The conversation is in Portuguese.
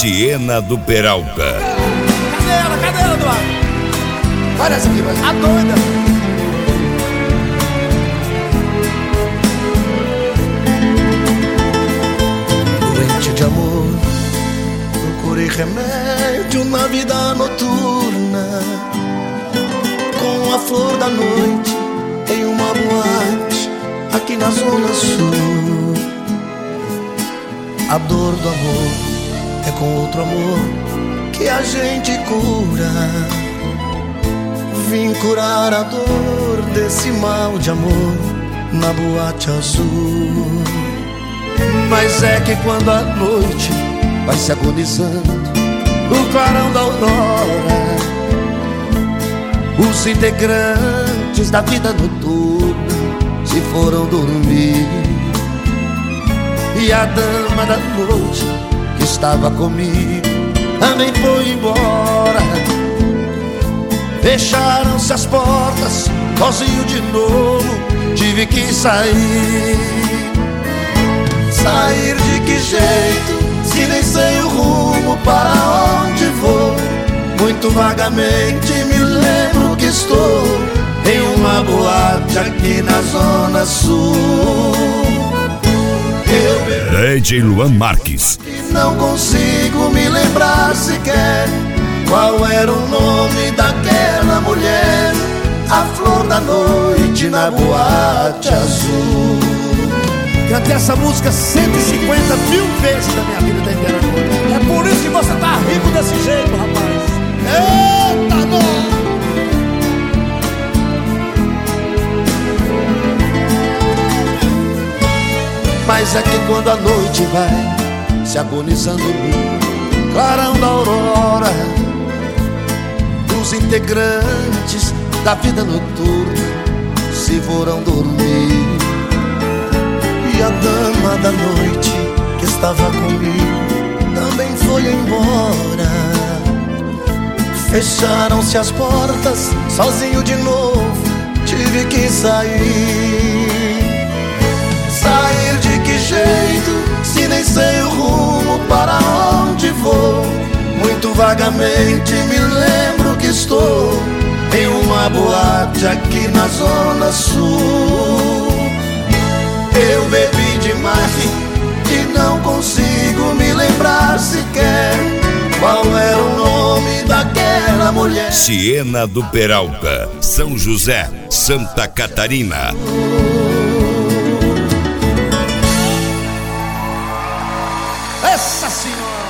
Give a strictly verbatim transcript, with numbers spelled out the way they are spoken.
Siena do Peralta. Cadê ela? Cadê ela, Eduardo? Olha essa aqui, vai. A doida. Doente de amor, procurei remédio na vida noturna, com a flor da noite em uma boate aqui na zona sul. A dor do amor é com outro amor que a gente cura. Vim curar a dor desse mal de amor na boate azul. Mas é que quando a noite vai se agonizando no clarão da aurora, os integrantes da vida noturna se foram dormir. E a dama da noite que estava comigo também foi embora. Fecharam-se as portas, sozinho de novo tive que sair. Sair de que jeito, se nem sei o rumo para onde vou. Muito vagamente me lembro que estou em uma boate aqui na zona sul. D J Luan Marques. E não consigo me lembrar sequer qual era o nome daquela mulher, a flor da noite na boate azul. Cantei essa música cento e cinquenta mil vezes da minha vida da inteira. É por isso que você tá rico desse jeito, rapaz. Eita, não! Mas é que quando a noite vai se agonizando no clarão da aurora, os integrantes da vida noturna se foram dormir. E a dama da noite que estava comigo também foi embora. Fecharam-se as portas, sozinho de novo tive que sair. Sair de que jeito, se nem sei o rumo para onde vou. Muito vagamente me lembro que estou em uma boate aqui na zona sul. Eu bebi demais e não consigo me lembrar sequer qual era o nome daquela mulher. Siena do Peralta, São José, Santa Catarina. Essa senhora!